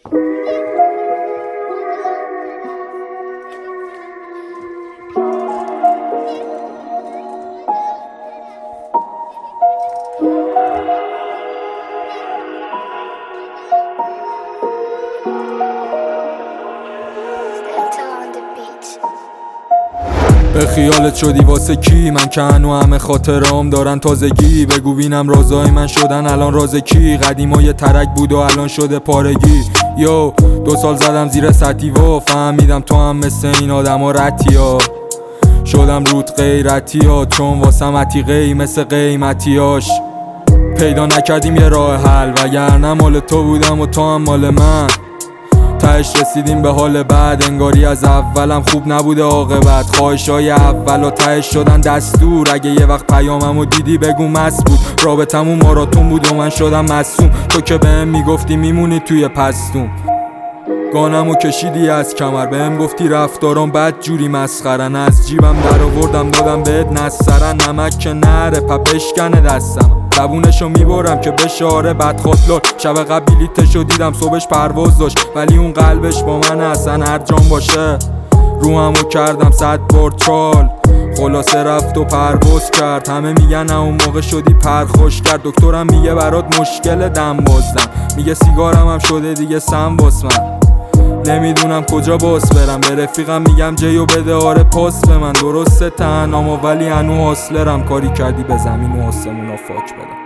به خیالت شدی واسه کی؟ من که هنو همه خاطرام دارن تازگی. بگو بینم رازای من شدن الان راز کی؟ قدیما یه ترک بود و الان شده پارگی. 2 سال زدم زیر ستیوا، فهمیدم تو هم مثل این آدم ها رتی ها. شدم رود غیرتی ها چون واسم عتیقه‌ای مثل قیمتیاش. پیدا نکردیم یه راه حل وگرنه مال تو بودم و تو هم مال من. تهش رسیدیم به حال بعد، انگاری از اولم خوب نبوده عاقبت. خواهشای اول و تهش شدن دستور. اگه یه وقت پیاممو دیدی بگو مس بود. رابطمون ماراتون بود و من شدم مصوم. تو که بهم میگفتی میمونی توی پستون. گانمو کشیدی از کمر، بهم گفتی رفتارام بد جوری مسخرن. از جیبم در آوردم دادم بهت نسرن. نمک که نره بشکنه دستم، زبونشو میبرم که بشه آره بدخواد. شب قبیلیتشو دیدم صبحش پرواز داشت، ولی اون قلبش با من اصلا هر جام باشه. روحمو کردم 100 بار چال، خلاصه رفت و پرواز کرد. همه میگن نه اون موقع شدی پرخوش کرد. دکترم میگه برات مشکل دم بازدم، میگه سیگارم هم شده دیگه سم باس من. نمیدونم کجا باس برم، به رفیقم میگم جیو بده آره پاس به من. درسته تنهام ولی هنو حاصلرم، کاری کردی به زمین و آسمون ها فاک بدم.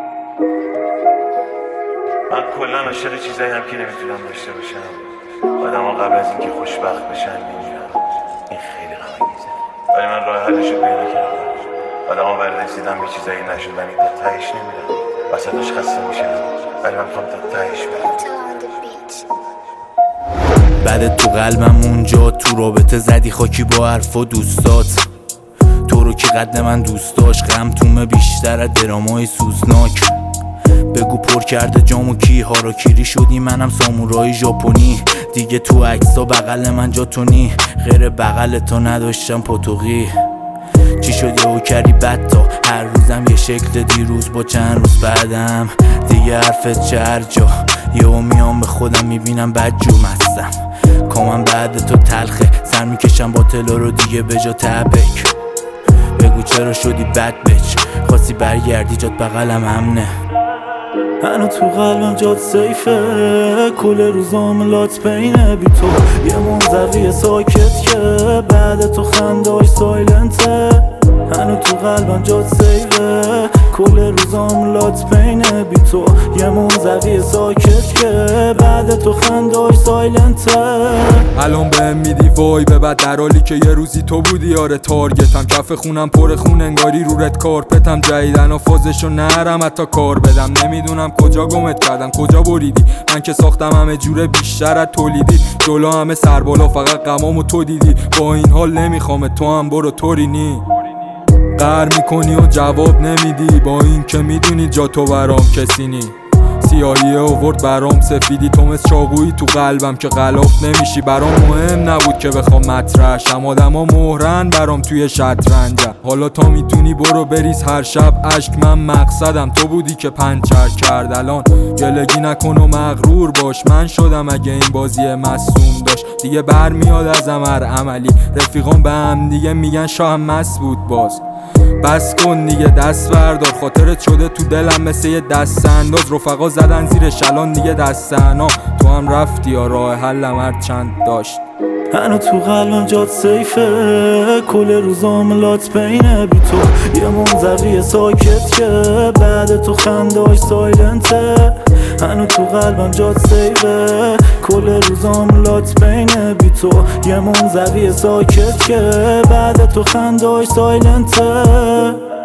من کلا عاشق چیزایی هم که نمیتونم داشته باشم. آدم ها قبل از اینکه خوشبخت بشن میمیرن. این خیلی غم‌انگیزه، ولی من راه حلشو پیدا کردم. آدم ها برای رسیدن به چیزایی نشدن تا تهش نمیرن، وسطش خسته میشن، ولی من میخوام تا تهش برم. بعد تو قلبم اونجا تو رابطه زدی خاکی با حرف و دوستات. تو رو که قد من دوست داشت، غم تومه بیشتر از درامای سوزناک. بگو پر کرده جامو کی؟ هاراکیری شدی منم سامورای ژاپنی. دیگه تو عکسا بغل من جاتونی، غیر بغل تو نداشتم پاتوقی. چی شد یهو کردی بد تا هر روزم یه شکل، دیروز با چند روز بعدم دیگه حرفت چه هر جا. یهو میام به خودم میبینم بدجور مستم، کامم بعد تو تلخه. سر میکشم با تلا رو دیگه به جا تبک. بگو چرا شدی بد بچ؟ خواستی برگردی جات بغلم امنه. هنو تو قلبم جات سیفه، کل روزام لات پینه. بی تو یه منزوی ساکت که بعد تو خنداش سایلنته. هنو تو قلبم جات سیفه، کل روزام لات پینه. بی تو یه منزوی ساکت که بعد تو خنداش سایلنته. الان بهم میدی وای به بعد، در حالی که یه روزی تو بودی آره تارگتم. کف خونم پر خون انگاری رورت کارپتم. جدیدن و فازشو نرم حتی کار بدم. نمیدونم کجا گمت کردم کجا بریدی. من که ساختم همه جوره بیشتر از تولیدی. جلو همه سربالا فقط غمامو تو دیدی. با این حال نمیخوام تو هم برو طورینی. قهر میکنی و جواب نمیدی، با این که میدونی جا تو برام کسی نی. سیاهیه آورد برام سفیدی، تو مثل چاقویی تو قلبم که غلاف نمیشی. برام مهم نبود که بخوام مطرحشم، آدم ها مهرن برام توی شطرنجم. حالا تا میتونی برو بریز هر شب عشق، من مقصدم تو بودی که پنچر کرد. الان گلگی نکن و مغرور باش، من شدم اگه این بازی مصوم داشت. دیگه برمیاد ازم هر عملی، رفیقان به هم دیگه میگن شاه مست بود باز. بس کن دیگه دست بردار، خاطرت شده تو دلم مثل یه دست انداز. رفقا زدن زیرش الان دیگه دست انا، تو هم رفتی یا راه حلم هر چند داشت. هنو تو قلبم جات سیفه، کل روزام لات پینه. بی تو یه منزوی ساکت که بعد تو خنداش سایلنته. هنو تو قلبم جات سیفه، کل روزام لات پینه. بی تو یه منزوی ساکت که بعد تو خنداش سایلنته.